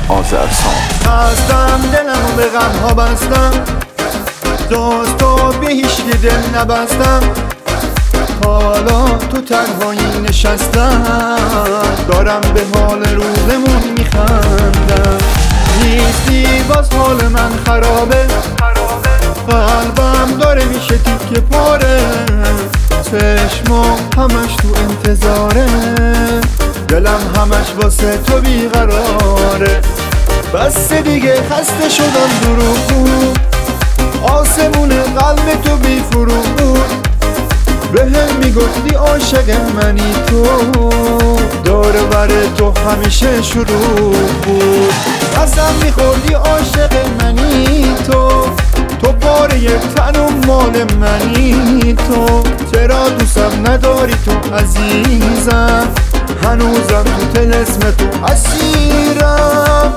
آذرسان. خستم دلمو به غمها بستم، جز تو به هیچ دل نبستم. حالا تو تنهایی نشستم، دارم به حال روزمون میخندم. نیستی باز حال من خرابه، قلبم داره میشه تیکه پاره. چشمام همش تو انتظاره، دلم همش واسه تو بیقراره. بس دیگه خسته شدم دروغ بود، آسمون قلب تو بی فروغ بود. به هم میگفتی عاشق منی تو، دور بر تو همیشه شروع بود. قسم میخوردی عاشق منی تو، تو باره تن و مال منی تو. چرا دوستم نداری تو عزیزم، هنوزم تو طلسم تو اسیرم.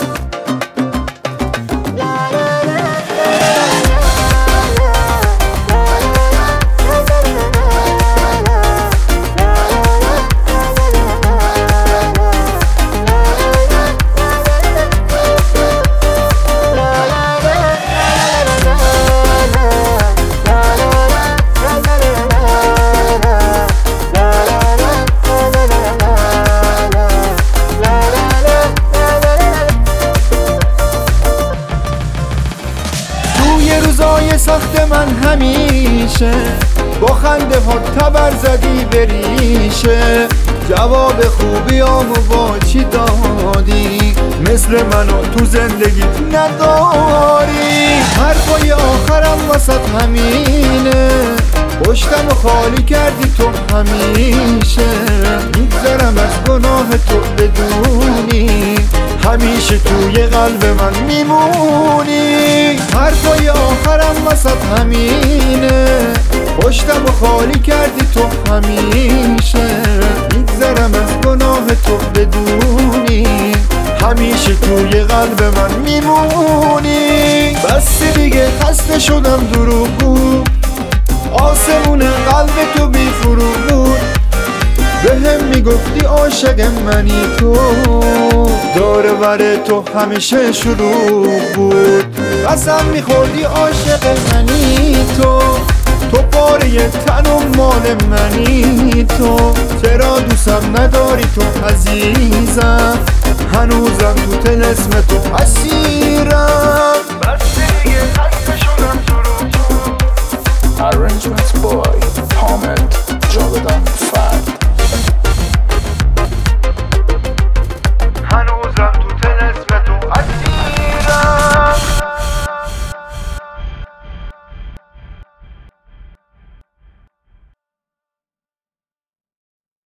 روزای سخت من همیشه با خنده ها تبر زدی بریشه. جواب خوبیامو با چی دادی، مثل منو تو زندگی نداری. حرفای آخرم واسه همینه، پشتمو خالی کردی تو همیشه. میگذرم از گناه تو بدونی، همیشه توی قلب من میمونی. حرفای آخرم واسه همینه، پشتمو خالی کردی تو همیشه. میگذرم از گناه تو بدونی، همیشه توی قلب من میمونی. بس دیگه خسته شدم دروغ بود، آسمون قلب تو بی فروغ بود. به هم میگفتی عاشق منی تو، دور بر تو همیشه شروع بود. قسم میخوردی عاشق منی تو، تو پاره تن و مال منی تو. چرا دوستم نداری تو عزیزم، هنوزم تو طلسم تو اسیرم. بس دیگه خسته شدم تو رو. Arrangements by Ahmed Javedan.